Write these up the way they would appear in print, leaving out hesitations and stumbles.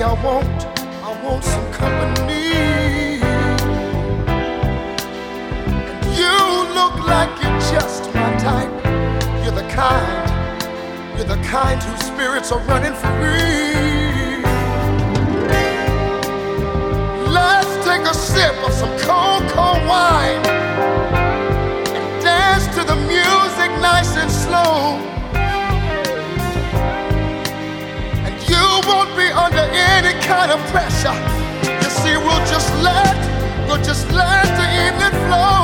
I want some company. And you look like you're just my type. You're the kind whose spirits are running free. Let's take a sip of some cold, cold wine and dance to the music nice and slow. And you won't be under any kind of pressure. You see, we'll just let the evening flow.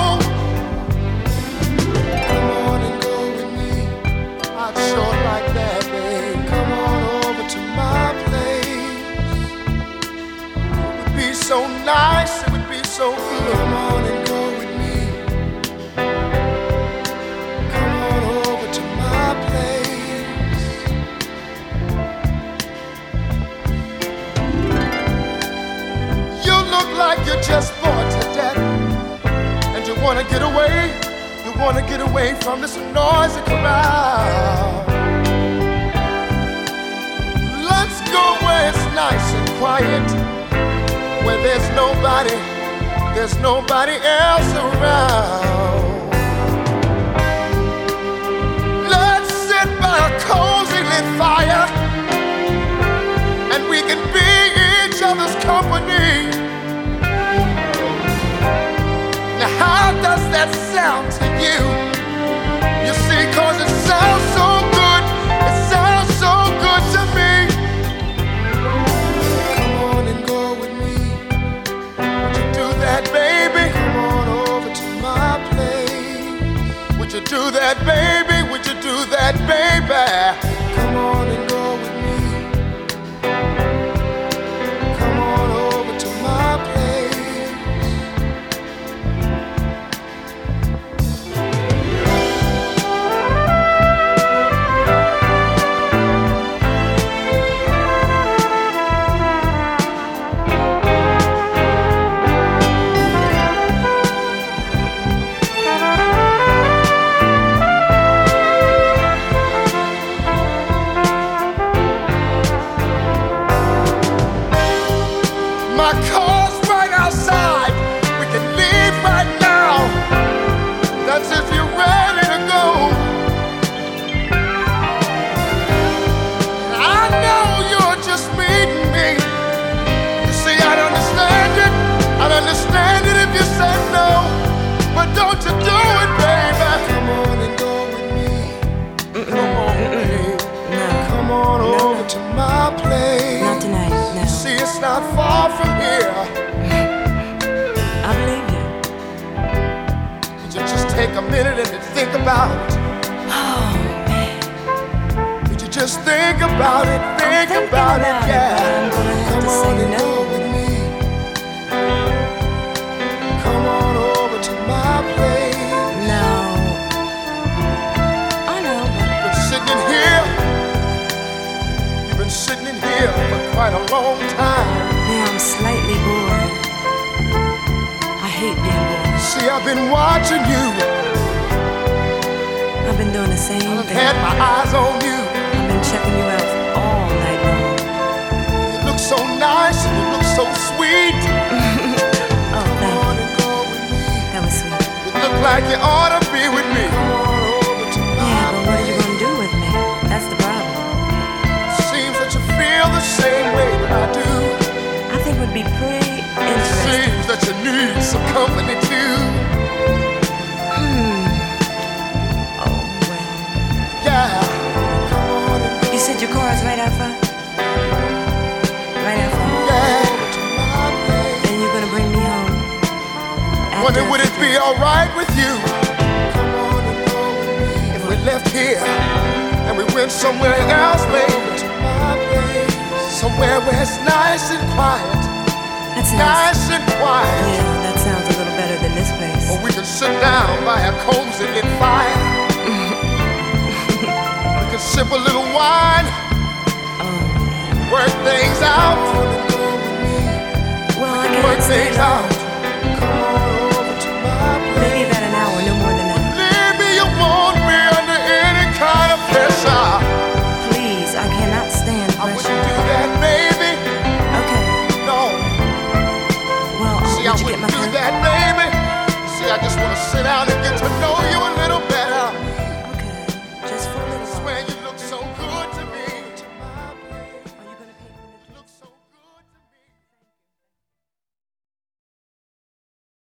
Come on and go with me. I'd sure like that, babe. Come on over to my place. It would be so nice, it would be so good. Come on and go with me. Come on over to my place. You look like you're just bored to death, and you wanna get away. You wanna get away from this noisy crowd. Let's go where it's nice and quiet, where there's nobody else around. Let's sit by a cozy lit fire, and we can be each other's company. Now how does that sound to you? You see, 'cause it sounds so good. It sounds so good to me. Come on and go with me. Would you do that, baby? Come on over to my place. Would you do that, baby? Would you do that, baby? Come on and go with me. Come on over to my place. My car's right outside. We can leave right now. That's if you're ready to go. I know you're just meeting me. You see, I'd understand it if you said no. But don't you do it, baby. Come on and go with me. Come on, baby. Come on over to my place. Not tonight, no. See, it's not far from here. I believe you. Would you just take a minute and think about it? Oh, man. Would you just think about it? Think thinking about it, about it, yeah. but I'm gonna have Come to on say and no. go with me. Come on over to my place. No. I know, but You've been sitting in here. You've been sitting in here for quite a long time. now I'm slightly bored. I hate being bored. See, I've been watching you. I've been doing the same I've thing. had my eyes on you. I've been checking you out all night long. You look so nice and you look so sweet. Oh, Come thank on you. and go with me. That was sweet. You look like you ought to be with me. Come on over to Yeah, my but what are you place. gonna do with me? That's the problem. Seems that you feel the same way that I do. I think it would be pretty interesting. Seems that you need some company too. Oh, well. Yeah. Come on and go. You said your car is right out front? Right out front. Yeah, over to my place. And you're gonna bring me home? Wonder After- would it be alright with you? Come on and go with me. If we left here and we went somewhere else, baby. To my place. Somewhere where it's nice and quiet. That sounds... Nice and quiet. Yeah, that sounds a little better than this place. Or we can sit down by a cozy lit fire. We can sip a little wine. Oh, yeah. Work things out. Well, I Work can't stay things long. out.